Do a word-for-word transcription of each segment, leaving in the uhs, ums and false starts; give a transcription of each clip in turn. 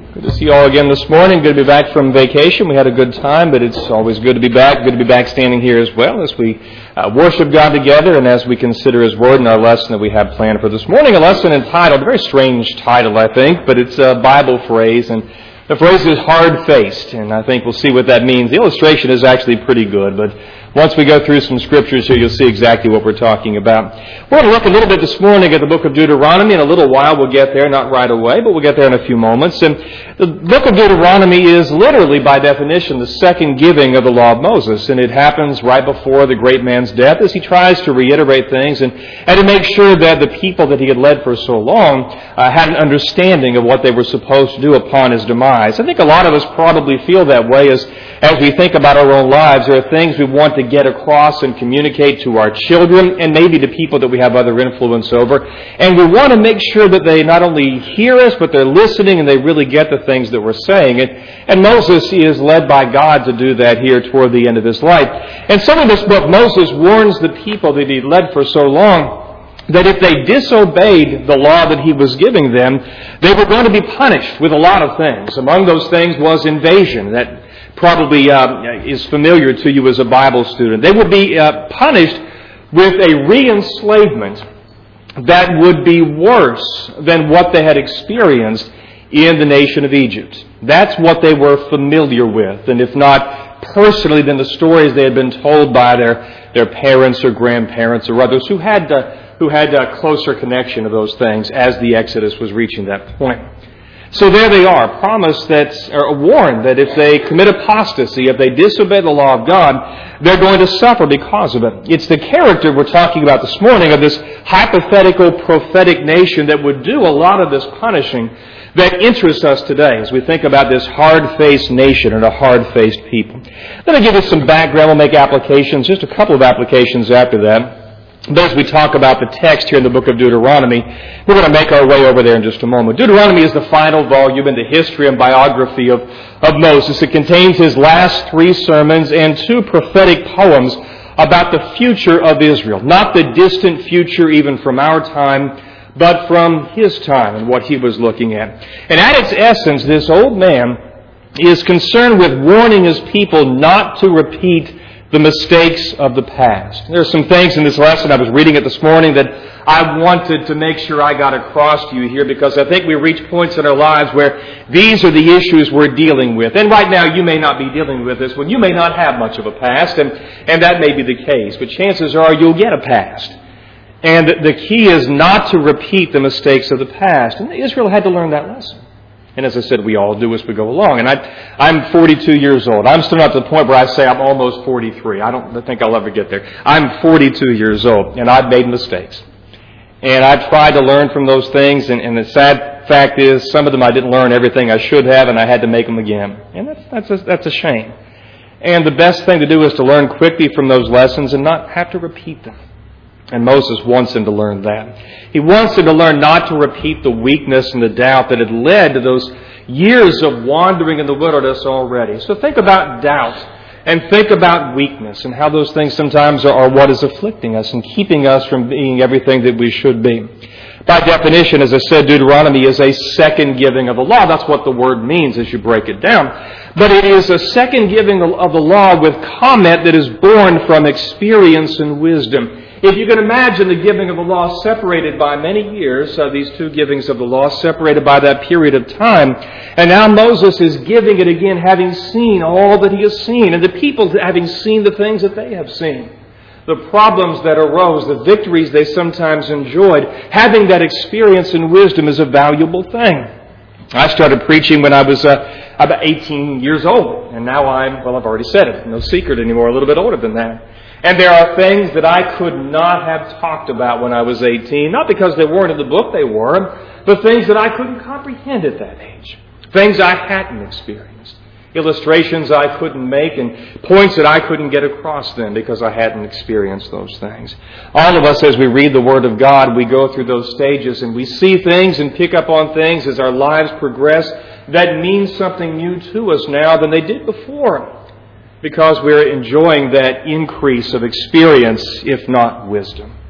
Good to see you all again this morning. Good to be back from vacation. We had a good time, but it's always good to be back. Good to be back standing here as well as we uh, worship God together and as we consider His Word and our lesson that we have planned for this morning. A lesson entitled, a very strange title, I think, but it's a Bible phrase, and the phrase is hard-faced, and I think we'll see what that means. The illustration is actually pretty good, but once we go through some scriptures here, you'll see exactly what we're talking about. We're going to look a little bit this morning at the book of Deuteronomy. In a little while we'll get there, not right away, but we'll get there in a few moments. And the book of Deuteronomy is literally, by definition, the second giving of the law of Moses. And it happens right before the great man's death as he tries to reiterate things and, and to make sure that the people that he had led for so long uh, had an understanding of what they were supposed to do upon his demise. I think a lot of us probably feel that way as, as we think about our own lives. There are things we want to get across and communicate to our children and maybe to people that we have other influence over. And we want to make sure that they not only hear us, but they're listening and they really get the things that we're saying. And, and Moses is led by God to do that here toward the end of his life. And so in this book, Moses warns the people that he led for so long that if they disobeyed the law that he was giving them, they were going to be punished with a lot of things. Among those things was invasion, that probably uh, is familiar to you as a Bible student. They would be uh, punished with a re-enslavement that would be worse than what they had experienced in the nation of Egypt. That's what they were familiar with, and if not personally, then the stories they had been told by their, their parents or grandparents or others who had uh, who had a closer connection of those things as the Exodus was reaching that point. So there they are, promised that, or warned that if they commit apostasy, if they disobey the law of God, they're going to suffer because of it. It's the character we're talking about this morning of this hypothetical prophetic nation that would do a lot of this punishing that interests us today as we think about this hard-faced nation and a hard-faced people. Let me give you some background. We'll make applications, just a couple of applications after that. But as we talk about the text here in the book of Deuteronomy, we're going to make our way over there in just a moment. Deuteronomy is the final volume in the history and biography of, of Moses. It contains his last three sermons and two prophetic poems about the future of Israel. Not the distant future even from our time, but from his time and what he was looking at. And at its essence, this old man is concerned with warning his people not to repeat the mistakes of the past. There are some things in this lesson, I was reading it this morning, that I wanted to make sure I got across to you here because I think we reach points in our lives where these are the issues we're dealing with. And right now you may not be dealing with this one. You may not have much of a past, and, and that may be the case. But chances are you'll get a past. And the key is not to repeat the mistakes of the past. And Israel had to learn that lesson. And as I said, we all do as we go along. And I, I'm forty-two years old. I'm still not to the point where I say I'm almost forty-three. I don't think I'll ever get there. I'm forty-two years old, and I've made mistakes. And I've tried to learn from those things, and, and the sad fact is some of them I didn't learn everything I should have, and I had to make them again. And that's, that's, a, that's a shame. And the best thing to do is to learn quickly from those lessons and not have to repeat them. And Moses wants him to learn that. He wants him to learn not to repeat the weakness and the doubt that had led to those years of wandering in the wilderness already. So think about doubt and think about weakness and how those things sometimes are what is afflicting us and keeping us from being everything that we should be. By definition, as I said, Deuteronomy is a second giving of the law. That's what the word means as you break it down. But it is a second giving of the law with comment that is born from experience and wisdom. If you can imagine the giving of the law separated by many years, uh, these two givings of the law separated by that period of time, and now Moses is giving it again having seen all that he has seen, and the people having seen the things that they have seen. The problems that arose, the victories they sometimes enjoyed, having that experience and wisdom is a valuable thing. I started preaching when I was uh, about eighteen years old, and now I'm, well, I've already said it, no secret anymore, a little bit older than that. And there are things that I could not have talked about when I was eighteen, not because they weren't in the book, they were, but things that I couldn't comprehend at that age, things I hadn't experienced, illustrations I couldn't make, and points that I couldn't get across then because I hadn't experienced those things. All of us, as we read the Word of God, we go through those stages and we see things and pick up on things as our lives progress that mean something new to us now than they did before, because we're enjoying that increase of experience, if not wisdom.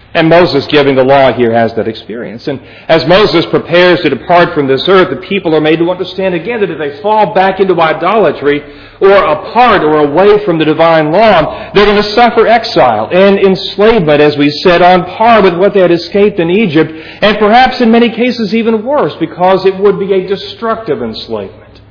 And Moses giving the law here has that experience. And as Moses prepares to depart from this earth, the people are made to understand again that if they fall back into idolatry or apart or away from the divine law, they're going to suffer exile and enslavement, as we said, on par with what they had escaped in Egypt, and perhaps in many cases even worse, because it would be a destructive enslavement,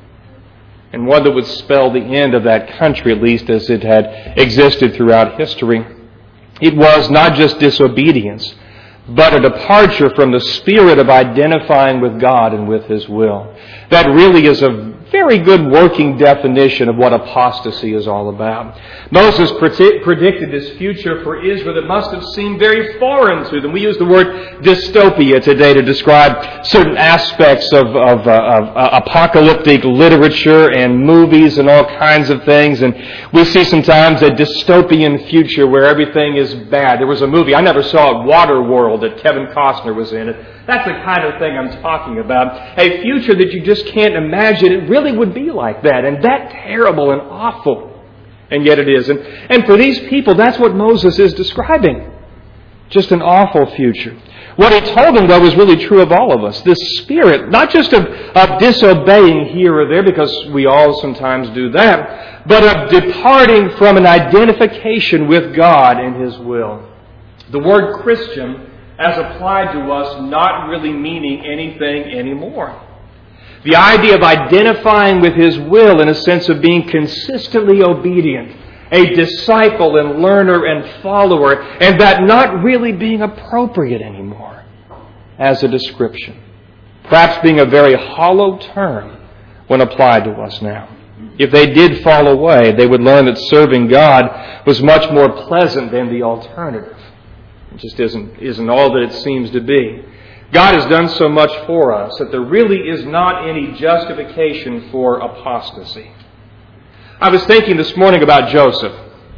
and one that would spell the end of that country, at least as it had existed throughout history. It was not just disobedience, but a departure from the spirit of identifying with God and with His will. That really is a very good working definition of what apostasy is all about. Moses predicted this future for Israel that must have seemed very foreign to them. We use the word dystopia today to describe certain aspects of, of, uh, of uh, apocalyptic literature and movies and all kinds of things. And we see sometimes a dystopian future where everything is bad. There was a movie, I never saw it, Waterworld, that Kevin Costner was in it. That's the kind of thing I'm talking about. A future that you just can't imagine. It really would be like that, and that terrible and awful. And yet it is. And, and for these people, that's what Moses is describing. Just an awful future. What he told them, though, is really true of all of us. This spirit, not just of, of disobeying here or there, because we all sometimes do that, but of departing from an identification with God and His will. The word Christian, as applied to us, not really meaning anything anymore. The idea of identifying with His will in a sense of being consistently obedient, a disciple and learner and follower, and that not really being appropriate anymore as a description. Perhaps being a very hollow term when applied to us now. If they did fall away, they would learn that serving God was much more pleasant than the alternative. It just isn't, isn't all that it seems to be. God has done so much for us that there really is not any justification for apostasy. I was thinking this morning about Joseph.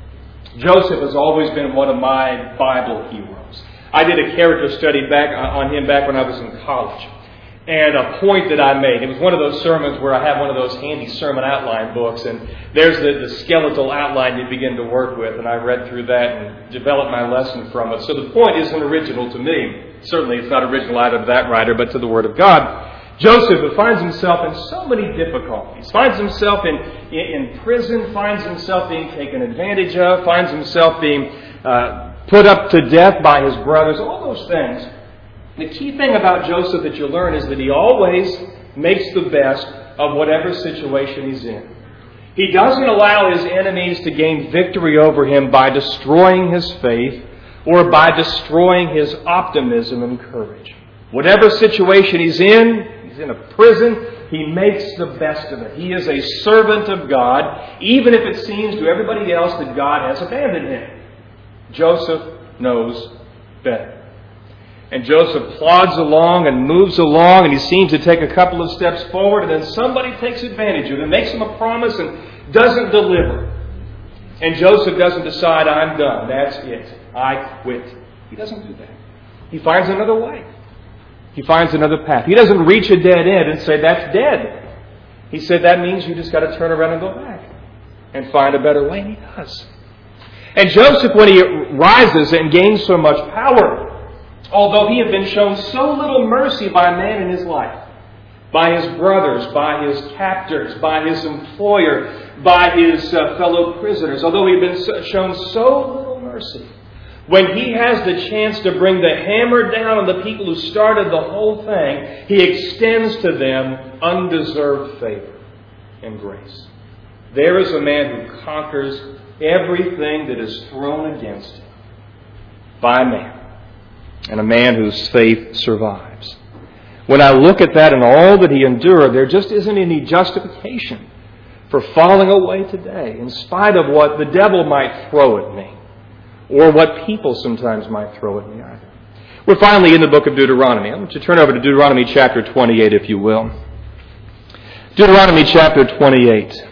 Joseph has always been one of my Bible heroes. I did a character study back on him back when I was in college. And a point that I made, it was one of those sermons where I have one of those handy sermon outline books, and there's the, the skeletal outline you begin to work with, and I read through that and developed my lesson from it. So the point isn't original to me. Certainly it's not original either to that writer, but to the Word of God. Joseph finds himself in so many difficulties. Finds himself in, in, in prison, finds himself being taken advantage of, finds himself being uh, put up to death by his brothers, all those things. The key thing about Joseph that you learn is that he always makes the best of whatever situation he's in. He doesn't allow his enemies to gain victory over him by destroying his faith or by destroying his optimism and courage. Whatever situation he's in, he's in a prison, he makes the best of it. He is a servant of God, even if it seems to everybody else that God has abandoned him. Joseph knows better. And Joseph plods along and moves along, and he seems to take a couple of steps forward, and then somebody takes advantage of him, makes him a promise, and doesn't deliver. And Joseph doesn't decide, I'm done, that's it, I quit. He doesn't do that. He finds another way. He finds another path. He doesn't reach a dead end and say, that's dead. He said, that means you just got to turn around and go back and find a better way, and he does. And Joseph, when he rises and gains so much power, although he had been shown so little mercy by man in his life, by his brothers, by his captors, by his employer, by his uh, fellow prisoners, although he had been shown so little mercy, when he has the chance to bring the hammer down on the people who started the whole thing, he extends to them undeserved favor and grace. There is a man who conquers everything that is thrown against him by man. And a man whose faith survives. When I look at that and all that he endured, there just isn't any justification for falling away today, in spite of what the devil might throw at me, or what people sometimes might throw at me either. We're finally in the book of Deuteronomy. I want you to turn over to Deuteronomy chapter twenty-eight, if you will. Deuteronomy chapter twenty-eight.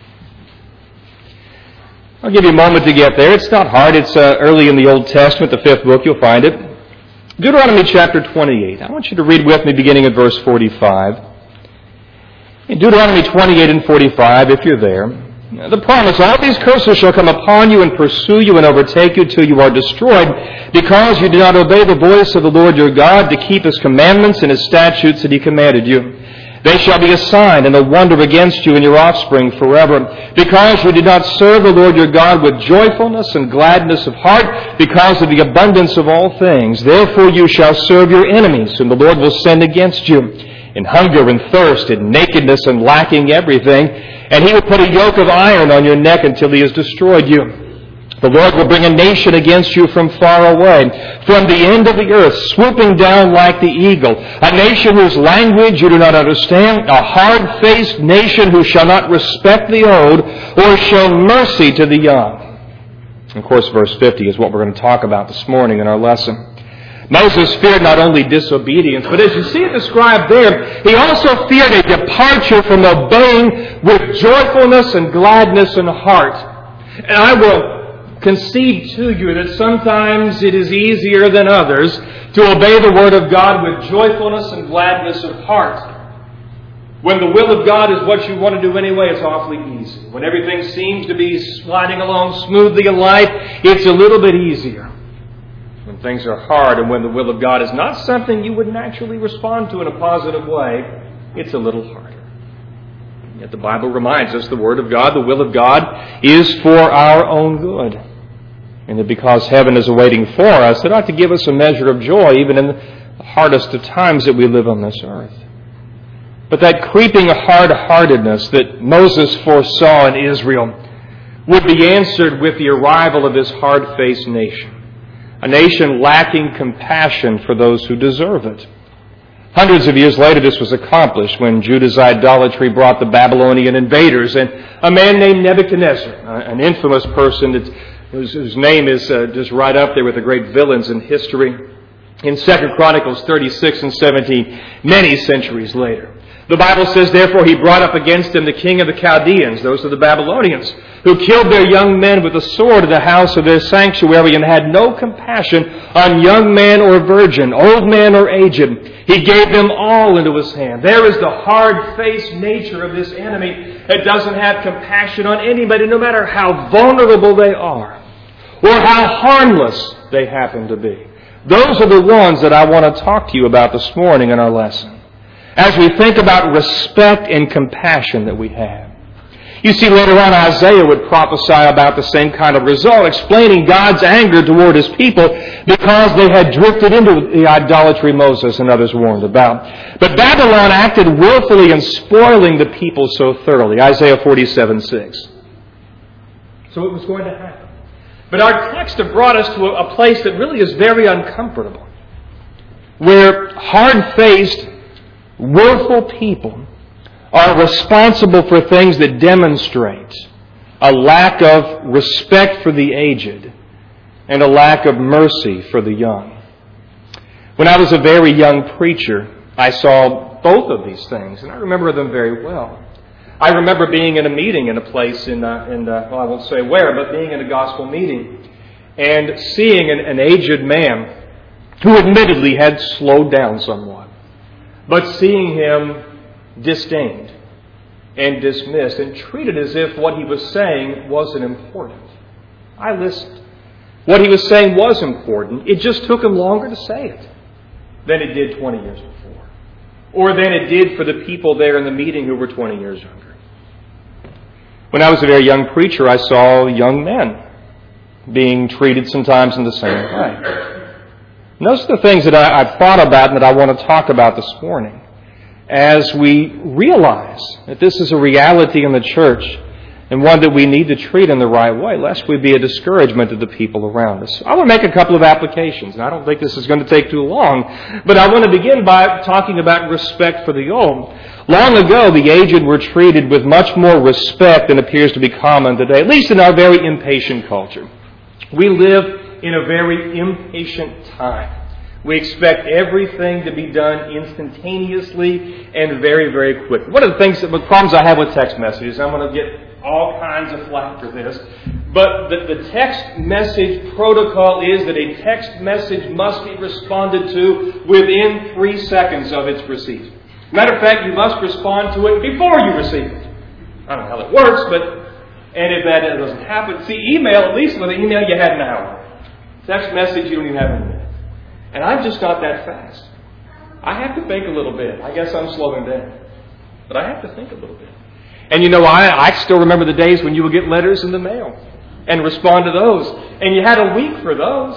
I'll give you a moment to get there. It's not hard. It's uh, early in the Old Testament, the fifth book. You'll find it. Deuteronomy chapter twenty-eight. I want you to read with me beginning at verse forty-five. In Deuteronomy twenty-eight and forty-five, if you're there, The promise, all these curses shall come upon you and pursue you and overtake you till you are destroyed, because you did not obey the voice of the Lord your God to keep His commandments and His statutes that He commanded you. They shall be a sign and a wonder against you and your offspring forever, because you did not serve the Lord your God with joyfulness and gladness of heart, because of the abundance of all things. Therefore you shall serve your enemies, whom the Lord will send against you, in hunger and thirst, in nakedness and lacking everything, and He will put a yoke of iron on your neck until He has destroyed you. The Lord will bring a nation against you from far away, from the end of the earth, swooping down like the eagle, a nation whose language you do not understand, a hard-faced nation who shall not respect the old or show mercy to the young. Of course, verse fifty is what we're going to talk about this morning in our lesson. Moses feared not only disobedience, but as you see it described there, he also feared a departure from obeying with joyfulness and gladness in heart. And I will concede to you that sometimes it is easier than others to obey the Word of God with joyfulness and gladness of heart. When the will of God is what you want to do anyway, it's awfully easy. When everything seems to be sliding along smoothly in life, it's a little bit easier. When things are hard and when the will of God is not something you would naturally respond to in a positive way, it's a little harder. Yet the Bible reminds us the Word of God, the will of God, is for our own good. And that because heaven is awaiting for us, it ought to give us a measure of joy even in the hardest of times that we live on this earth. But that creeping hard-heartedness that Moses foresaw in Israel would be answered with the arrival of this hard-faced nation. A nation lacking compassion for those who deserve it. Hundreds of years later, this was accomplished when Judah's idolatry brought the Babylonian invaders, and a man named Nebuchadnezzar, an infamous person that, whose, whose name is uh, just right up there with the great villains in history, in Second Chronicles thirty-six and seventeen, many centuries later. The Bible says, therefore, he brought up against him the king of the Chaldeans, those are the Babylonians, who killed their young men with the sword in the house of their sanctuary and had no compassion on young man or virgin, old man or aged. He gave them all into his hand. There is the hard-faced nature of this enemy that doesn't have compassion on anybody, no matter how vulnerable they are or how harmless they happen to be. Those are the ones that I want to talk to you about this morning in our lesson, as we think about respect and compassion that we have. You see, later on, Isaiah would prophesy about the same kind of result, explaining God's anger toward His people because they had drifted into the idolatry Moses and others warned about. But Babylon acted willfully in spoiling the people so thoroughly. Isaiah forty-seven six. So it was going to happen. But our text have brought us to a place that really is very uncomfortable, where hard-faced, willful people are responsible for things that demonstrate a lack of respect for the aged and a lack of mercy for the young. When I was a very young preacher, I saw both of these things, and I remember them very well. I remember being in a meeting in a place in, uh, in uh, well, I won't say where, but being in a gospel meeting and seeing an, an aged man who admittedly had slowed down somewhat, but seeing him disdained and dismissed and treated as if what he was saying wasn't important. I listened. What he was saying was important. It just took him longer to say it than it did twenty years before, or than it did for the people there in the meeting who were twenty years younger. When I was a very young preacher, I saw young men being treated sometimes in the same way. And those are the things that I, I've thought about and that I want to talk about this morning, as we realize that this is a reality in the church and one that we need to treat in the right way, lest we be a discouragement to the people around us. I want to make a couple of applications, and I don't think this is going to take too long, but I want to begin by talking about respect for the old. Long ago, the aged were treated with much more respect than appears to be common today, at least in our very impatient culture. We live in a very impatient time. We expect everything to be done instantaneously and very, very quickly. One of the things, the problems I have with text messages, I'm going to get all kinds of flack for this, but the, the text message protocol is that a text message must be responded to within three seconds of its receipt. Matter of fact, you must respond to it before you receive it. I don't know how that works, but And if that doesn't happen, see, email, at least with an email you had an hour. Text message, you don't even have a minute. And I'm just not that fast. I have to think a little bit. I guess I'm slowing down. But I have to think a little bit. And you know, I, I still remember the days when you would get letters in the mail and respond to those. And you had a week for those.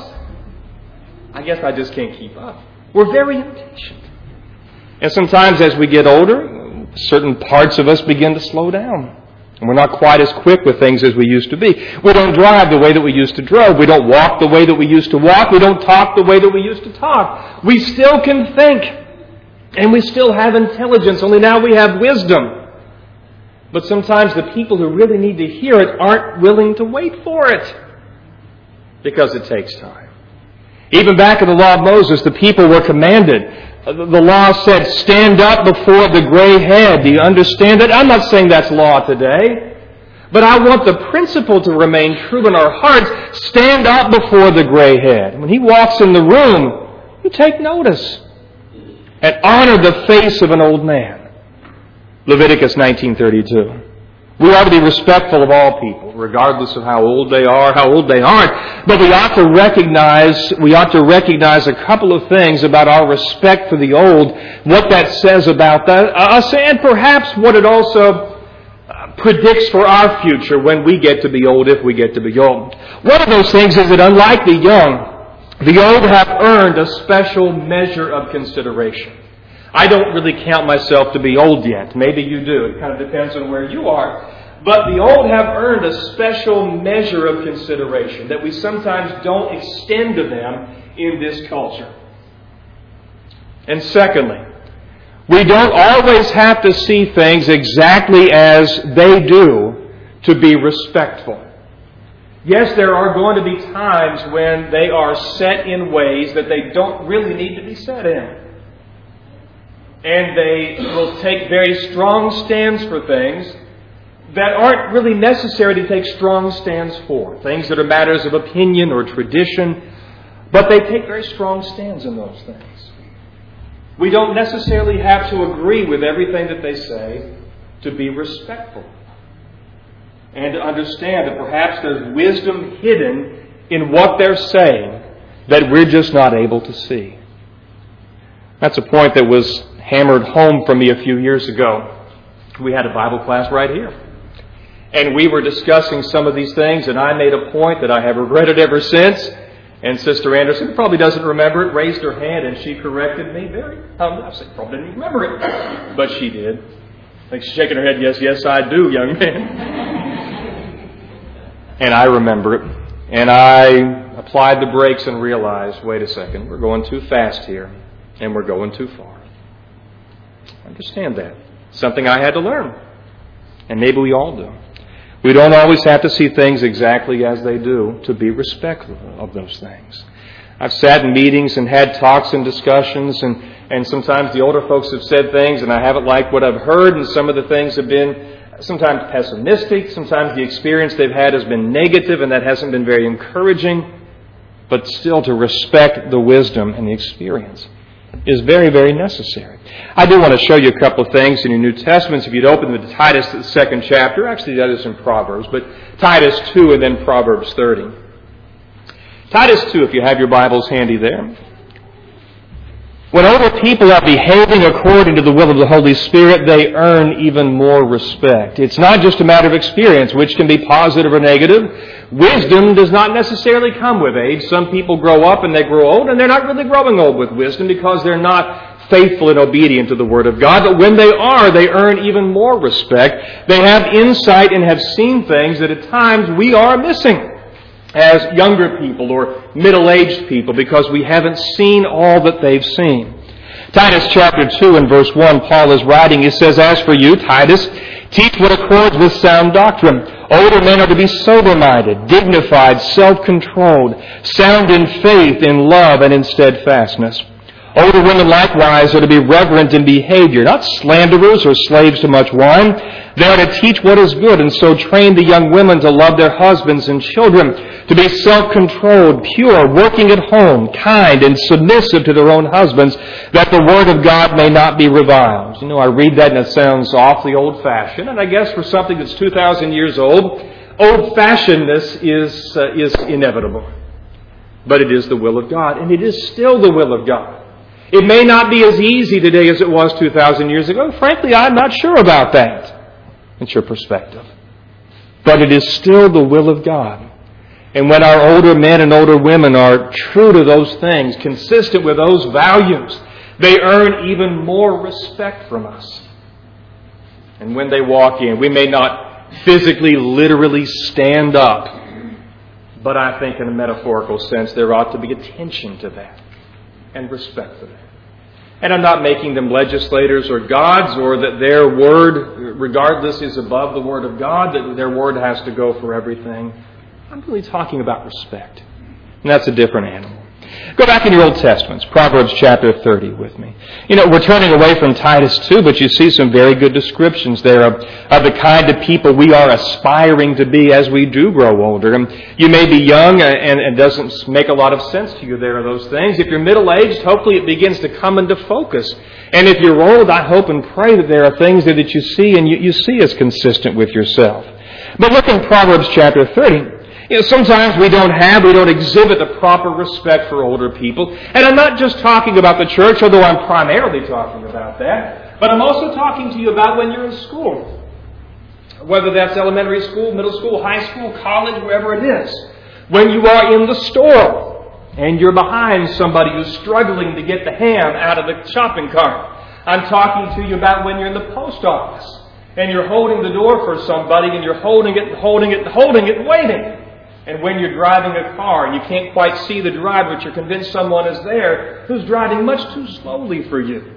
I guess I just can't keep up. We're very impatient. And sometimes as we get older, certain parts of us begin to slow down. And we're not quite as quick with things as we used to be. We don't drive the way that we used to drive. We don't walk the way that we used to walk. We don't talk the way that we used to talk. We still can think. And we still have intelligence, only now we have wisdom. But sometimes the people who really need to hear it aren't willing to wait for it because it takes time. Even back in the law of Moses, the people were commanded. The law said, stand up before the gray head. Do you understand it? I'm not saying that's law today. But I want the principle to remain true in our hearts. Stand up before the gray head. When he walks in the room, you take notice. And honor the face of an old man. Leviticus nineteen thirty-two. We ought to be respectful of all people, regardless of how old they are, how old they aren't. But we ought to recognize, we ought to recognize a couple of things about our respect for the old, what that says about that, us, and perhaps what it also predicts for our future when we get to be old, if we get to be old. One of those things is that unlike the young, the old have earned a special measure of consideration. I don't really count myself to be old yet. Maybe you do. It kind of depends on where you are. But the old have earned a special measure of consideration that we sometimes don't extend to them in this culture. And secondly, we don't always have to see things exactly as they do to be respectful. Yes, there are going to be times when they are set in ways that they don't really need to be set in. And they will take very strong stands for things that aren't really necessary to take strong stands for. Things that are matters of opinion or tradition. But they take very strong stands in those things. We don't necessarily have to agree with everything that they say to be respectful. And to understand that perhaps there's wisdom hidden in what they're saying that we're just not able to see. That's a point that was hammered home for me a few years ago. We had a Bible class right here. And we were discussing some of these things, and I made a point that I have regretted ever since. And Sister Anderson, who probably doesn't remember it, raised her hand and she corrected me very humbly. I said, probably didn't remember it. But she did. I think she's shaking her head, yes, yes, I do, young man. And I remember it. And I applied the brakes and realized, wait a second, we're going too fast here. And we're going too far. Understand that. Something I had to learn. And maybe we all do. We don't always have to see things exactly as they do to be respectful of those things. I've sat in meetings and had talks and discussions, and, and sometimes the older folks have said things and I haven't liked what I've heard, and some of the things have been sometimes pessimistic, sometimes the experience they've had has been negative and that hasn't been very encouraging, but still to respect the wisdom and the experience is very, very necessary. I do want to show you a couple of things in your New Testaments. If you'd open to Titus, the second chapter, actually that is in Proverbs, but Titus two and then Proverbs thirty. Titus two, if you have your Bibles handy there. When older people are behaving according to the will of the Holy Spirit, they earn even more respect. It's not just a matter of experience, which can be positive or negative. Wisdom does not necessarily come with age. Some people grow up and they grow old, and they're not really growing old with wisdom because they're not faithful and obedient to the Word of God. But when they are, they earn even more respect. They have insight and have seen things that at times we are missing as younger people or middle-aged people because we haven't seen all that they've seen. Titus chapter two and verse one, Paul is writing, he says, "As for you, Titus, teach what accords with sound doctrine. Older men are to be sober-minded, dignified, self-controlled, sound in faith, in love, and in steadfastness. Older women likewise are to be reverent in behavior, not slanderers or slaves to much wine. They are to teach what is good, and so train the young women to love their husbands and children, to be self-controlled, pure, working at home, kind, and submissive to their own husbands, that the word of God may not be reviled." You know, I read that and it sounds awfully old-fashioned, and I guess for something that's two thousand years old, old-fashionedness is, uh, is inevitable. But it is the will of God, and it is still the will of God. It may not be as easy today as it was two thousand years ago. Frankly, I'm not sure about that. It's your perspective. But it is still the will of God. And when our older men and older women are true to those things, consistent with those values, they earn even more respect from us. And when they walk in, we may not physically, literally stand up, but I think in a metaphorical sense there ought to be attention to that and respect for that. And I'm not making them legislators or gods, or that their word, regardless, is above the word of God, that their word has to go for everything. I'm really talking about respect. And that's a different animal. Go back in your Old Testaments, Proverbs chapter thirty with me. You know, we're turning away from Titus two, but you see some very good descriptions there of, of the kind of people we are aspiring to be as we do grow older. And you may be young and it doesn't make a lot of sense to you there are those things. If you're middle-aged, hopefully it begins to come into focus. And if you're old, I hope and pray that there are things there that you see and you, you see as consistent with yourself. But look in Proverbs chapter thirty. You know, sometimes we don't have, we don't exhibit the proper respect for older people. And I'm not just talking about the church, although I'm primarily talking about that. But I'm also talking to you about when you're in school. Whether that's elementary school, middle school, high school, college, wherever it is. When you are in the store and you're behind somebody who's struggling to get the ham out of the shopping cart. I'm talking to you about when you're in the post office and you're holding the door for somebody and you're holding it, holding it, holding it, waiting. And when you're driving a car and you can't quite see the driver, but you're convinced someone is there who's driving much too slowly for you.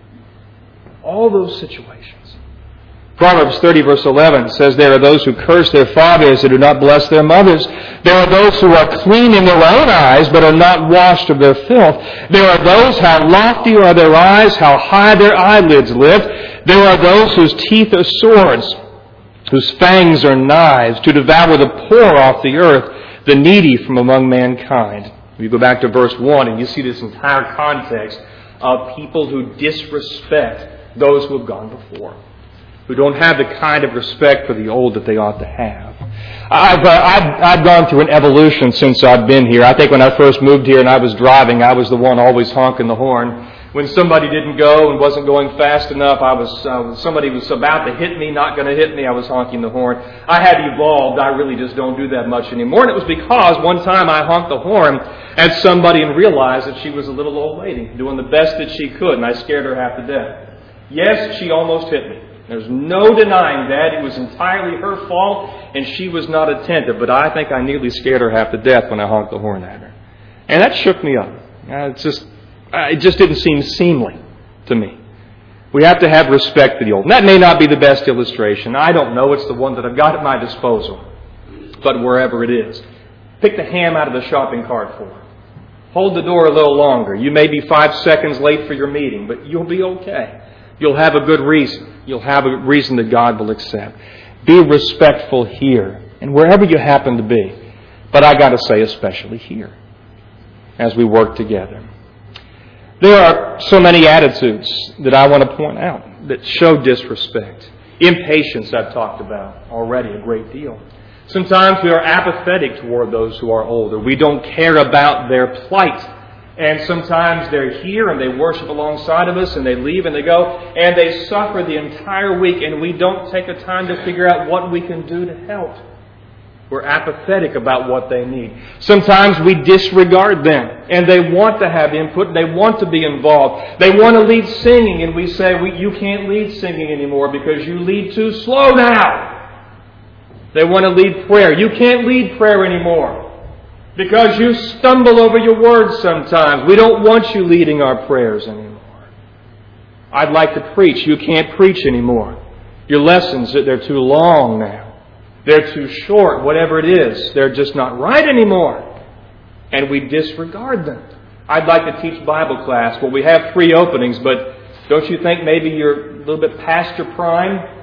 All those situations. Proverbs thirty verse eleven says, there are those who curse their fathers and do not bless their mothers. There are those who are clean in their own eyes but are not washed of their filth. There are those, how lofty are their eyes, how high their eyelids lift. There are those whose teeth are swords, whose fangs are knives, to devour the poor off the earth, the needy from among mankind. You go back to verse one and you see this entire context of people who disrespect those who have gone before, who don't have the kind of respect for the old that they ought to have. I've, uh, I've, I've gone through an evolution since I've been here. I think when I first moved here and I was driving, I was the one always honking the horn. When somebody didn't go and wasn't going fast enough, I was uh, somebody was about to hit me, not going to hit me, I was honking the horn. I had evolved. I really just don't do that much anymore. And it was because one time I honked the horn at somebody and realized that she was a little old lady doing the best that she could, and I scared her half to death. Yes, she almost hit me. There's no denying that. It was entirely her fault, and she was not attentive. But I think I nearly scared her half to death when I honked the horn at her. And that shook me up. Uh, it's just... It just didn't seem seemly to me. We have to have respect for the old. And that may not be the best illustration. I don't know. It's the one that I've got at my disposal. But wherever it is, pick the ham out of the shopping cart for her. Hold the door a little longer. You may be five seconds late for your meeting, but you'll be okay. You'll have a good reason. You'll have a reason that God will accept. Be respectful here and wherever you happen to be. But I got to say, especially here, as we work together. There are so many attitudes that I want to point out that show disrespect. Impatience I've talked about already a great deal. Sometimes we are apathetic toward those who are older. We don't care about their plight. And sometimes they're here and they worship alongside of us and they leave and they go and they suffer the entire week and we don't take the time to figure out what we can do to help. We're apathetic about what they need. Sometimes we disregard them and they want to have input. They want to be involved. They want to lead singing and we say, we, you can't lead singing anymore because you lead too slow now. They want to lead prayer. You can't lead prayer anymore because you stumble over your words sometimes. We don't want you leading our prayers anymore. I'd like to preach. You can't preach anymore. Your lessons, they're too long now. They're too short, whatever it is. They're just not right anymore. And we disregard them. I'd like to teach Bible class. Well, we have three openings, but don't you think maybe you're a little bit past your prime?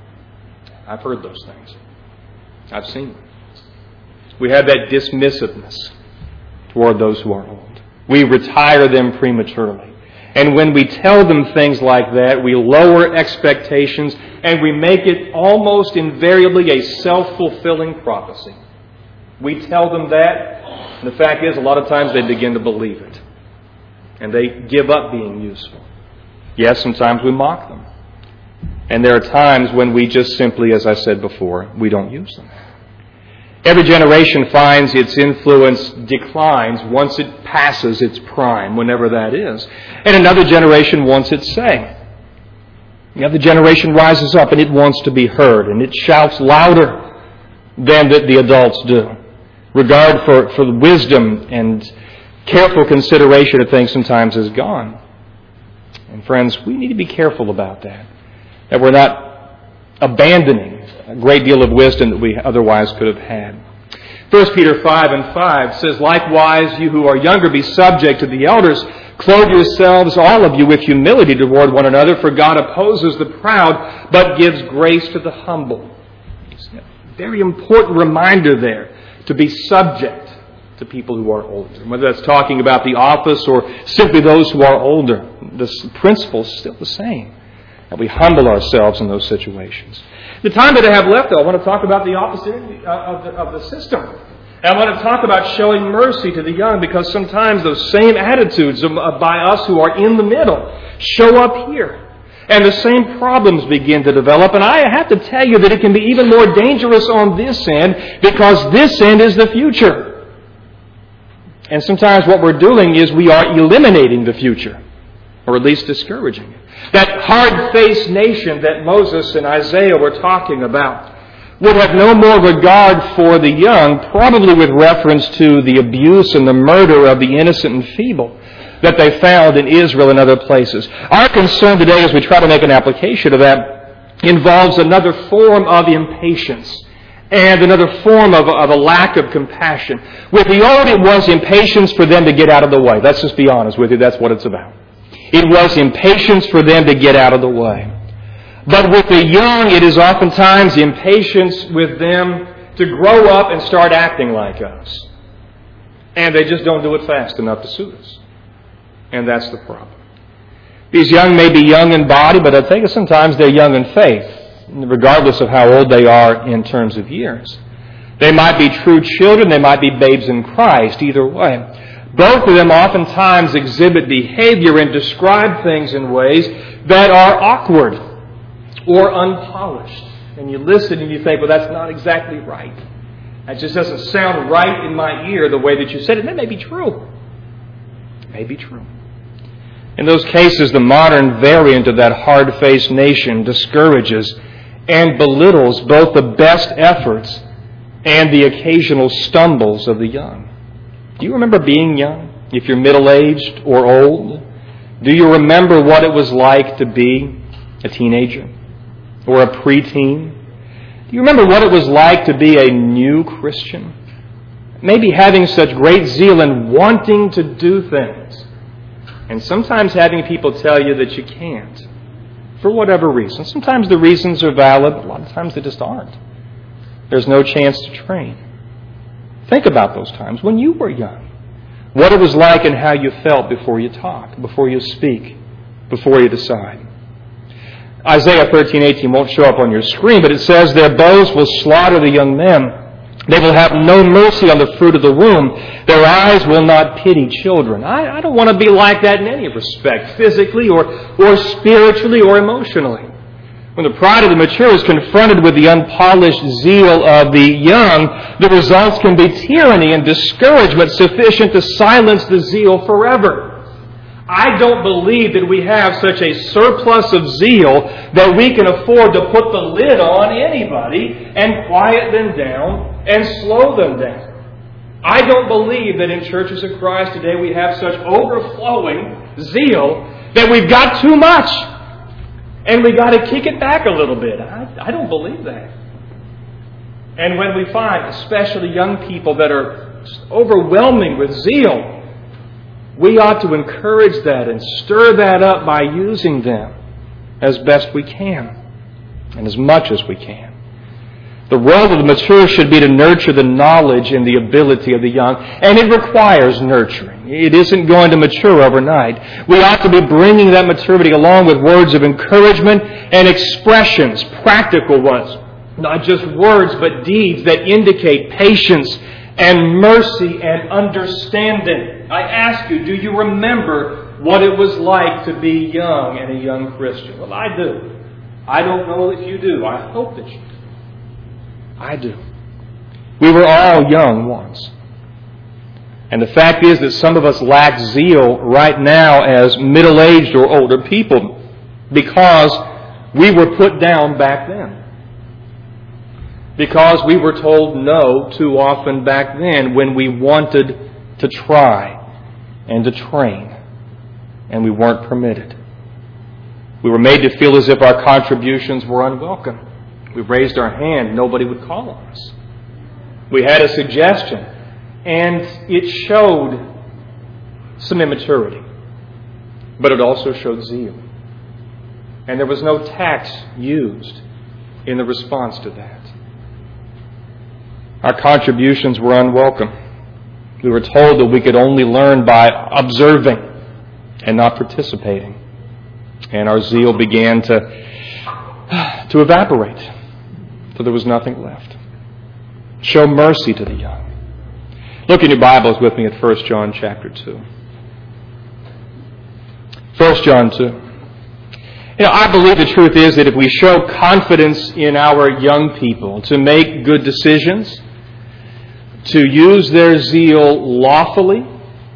I've heard those things. I've seen them. We have that dismissiveness toward those who are old. We retire them prematurely. And when we tell them things like that, we lower expectations and we make it almost invariably a self-fulfilling prophecy. We tell them that, and the fact is, a lot of times they begin to believe it. And they give up being useful. Yes, sometimes we mock them. And there are times when we just simply, as I said before, we don't use them. Every generation finds its influence declines once it passes its prime, whenever that is. And another generation wants its say. The other generation rises up and it wants to be heard, and it shouts louder than the, the adults do. Regard for, for wisdom and careful consideration of things sometimes is gone. And friends, we need to be careful about that. That we're not abandoning a great deal of wisdom that we otherwise could have had. First Peter five and five says, "Likewise, you who are younger, be subject to the elders. Clothe yourselves, all of you, with humility toward one another, for God opposes the proud, but gives grace to the humble." It's a very important reminder there to be subject to people who are older. Whether that's talking about the office or simply those who are older, the principle is still the same. That we humble ourselves in those situations. The time that I have left, though, I want to talk about the opposite of the, of the system. And I want to talk about showing mercy to the young, because sometimes those same attitudes by us who are in the middle show up here. And the same problems begin to develop. And I have to tell you that it can be even more dangerous on this end, because this end is the future. And sometimes what we're doing is we are eliminating the future, or at least discouraging it. That hard-faced nation that Moses and Isaiah were talking about would have no more regard for the young, probably with reference to the abuse and the murder of the innocent and feeble that they found in Israel and other places. Our concern today, as we try to make an application of that, involves another form of impatience and another form of, of a lack of compassion. With the old, it was impatience for them to get out of the way. Let's just be honest with you, that's what it's about. It was impatience for them to get out of the way. But with the young, it is oftentimes impatience with them to grow up and start acting like us. And they just don't do it fast enough to suit us. And that's the problem. These young may be young in body, but I think sometimes they're young in faith, regardless of how old they are in terms of years. They might be true children, they might be babes in Christ, either way. Both of them oftentimes exhibit behavior and describe things in ways that are awkward or unpolished. And you listen and you think, well, that's not exactly right. That just doesn't sound right in my ear the way that you said it. And that may be true. It may be true. In those cases, the modern variant of that hard-faced nation discourages and belittles both the best efforts and the occasional stumbles of the young. Do you remember being young, if you're middle-aged or old? Do you remember what it was like to be a teenager or a preteen? Do you remember what it was like to be a new Christian? Maybe having such great zeal and wanting to do things, and sometimes having people tell you that you can't, for whatever reason. Sometimes the reasons are valid, a lot of times they just aren't. There's no chance to train. Think about those times when you were young. What it was like and how you felt before you talk, before you speak, before you decide. Isaiah thirteen eighteen won't show up on your screen, but it says, "Their bows will slaughter the young men. They will have no mercy on the fruit of the womb. Their eyes will not pity children." I, I don't want to be like that in any respect, physically or, or spiritually or emotionally. When the pride of the mature is confronted with the unpolished zeal of the young, the results can be tyranny and discouragement sufficient to silence the zeal forever. I don't believe that we have such a surplus of zeal that we can afford to put the lid on anybody and quiet them down and slow them down. I don't believe that in churches of Christ today we have such overflowing zeal that we've got too much. And we got to kick it back a little bit. I, I don't believe that. And when we find, especially young people that are just overwhelming with zeal, we ought to encourage that and stir that up by using them as best we can and as much as we can. The role of the mature should be to nurture the knowledge and the ability of the young, and it requires nurturing. It isn't going to mature overnight. We ought to be bringing that maturity along with words of encouragement and expressions, practical ones. Not just words, but deeds that indicate patience and mercy and understanding. I ask you, do you remember what it was like to be young and a young Christian? Well, I do. I don't know if you do. I hope that you do. I do. We were all young once. And the fact is that some of us lack zeal right now as middle-aged or older people because we were put down back then. Because we were told no too often back then when we wanted to try and to train, and we weren't permitted. We were made to feel as if our contributions were unwelcome. We raised our hand, nobody would call on us. We had a suggestion, and it showed some immaturity, but it also showed zeal. And there was no tact used in the response to that. Our contributions were unwelcome. We were told that we could only learn by observing and not participating. And our zeal began to, to evaporate, for there was nothing left. Show mercy to the young. Look in your Bibles with me at First John chapter two. First John two. You know, I believe the truth is that if we show confidence in our young people to make good decisions, to use their zeal lawfully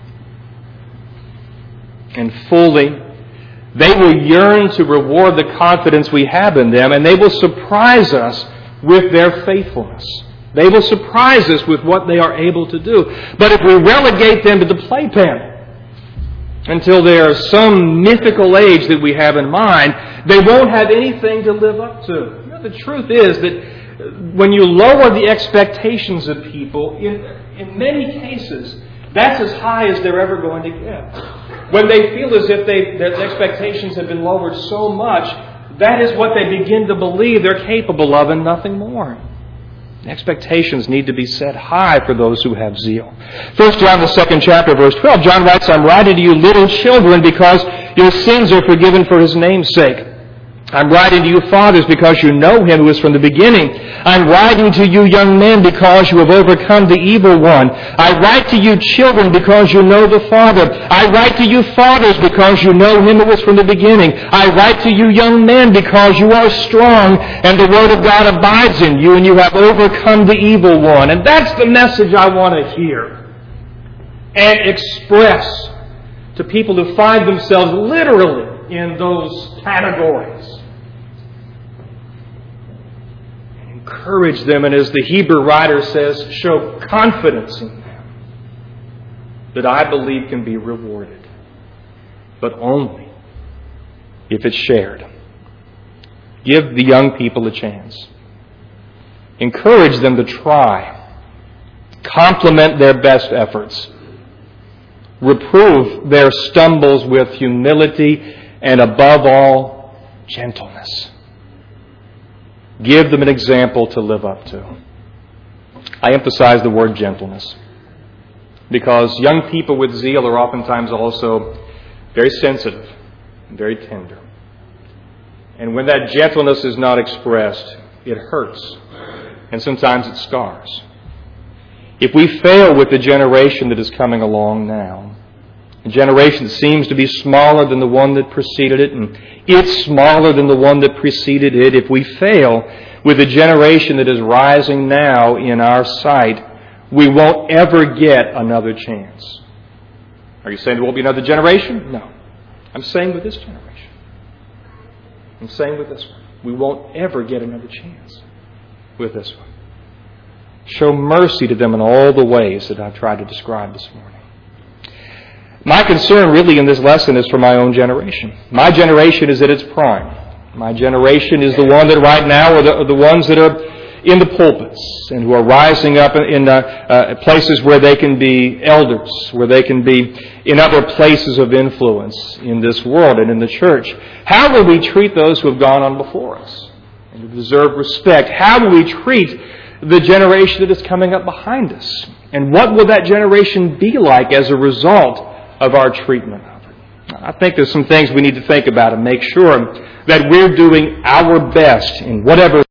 and fully, they will yearn to reward the confidence we have in them, and they will surprise us with their faithfulness. They will surprise us with what they are able to do. But if we relegate them to the playpen until they are some mythical age that we have in mind, they won't have anything to live up to. You know, the truth is that when you lower the expectations of people, in, in many cases, that's as high as they're ever going to get. When they feel as if they, their expectations have been lowered so much, that is what they begin to believe they're capable of and nothing more. Expectations need to be set high for those who have zeal. First John, the second chapter, verse twelve, John writes, I'm writing to you little children because your sins are forgiven for His name's sake. I'm writing to you fathers because you know Him who is from the beginning. I'm writing to you young men because you have overcome the evil one. I write to you children because you know the Father. I write to you fathers because you know Him who is from the beginning. I write to you young men because you are strong and the Word of God abides in you and you have overcome the evil one. And that's the message I want to hear and express to people who find themselves literally in those categories. Encourage them, and as the Hebrew writer says, show confidence in them that I believe can be rewarded, but only if it's shared. Give the young people a chance. Encourage them to try. Compliment their best efforts. Reprove their stumbles with humility and, above all, gentleness. Give them an example to live up to. I emphasize the word gentleness because young people with zeal are oftentimes also very sensitive and very tender. And when that gentleness is not expressed, it hurts. And sometimes it scars. If we fail with the generation that is coming along now, a generation that seems to be smaller than the one that preceded it, and it's smaller than the one that preceded it. If we fail with the generation that is rising now in our sight, we won't ever get another chance. Are you saying there won't be another generation? No. I'm saying with this generation. I'm saying with this one. We won't ever get another chance with this one. Show mercy to them in all the ways that I've tried to describe this morning. My concern really in this lesson is for my own generation. My generation is at its prime. My generation is the one that right now are the, are the ones that are in the pulpits and who are rising up in uh, uh, places where they can be elders, where they can be in other places of influence in this world and in the church. How will we treat those who have gone on before us and who deserve respect? How will we treat the generation that is coming up behind us? And what will that generation be like as a result of our treatment of it? I think there's some things we need to think about and make sure that we're doing our best in whatever